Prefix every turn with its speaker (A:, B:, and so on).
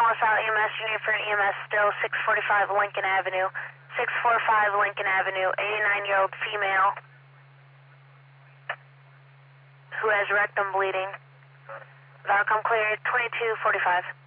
A: LaSalle EMS, you need for an EMS still 645 Lincoln Avenue. 645 Lincoln Avenue, 89-year-old female who has rectum bleeding. Outcome cleared, 2245.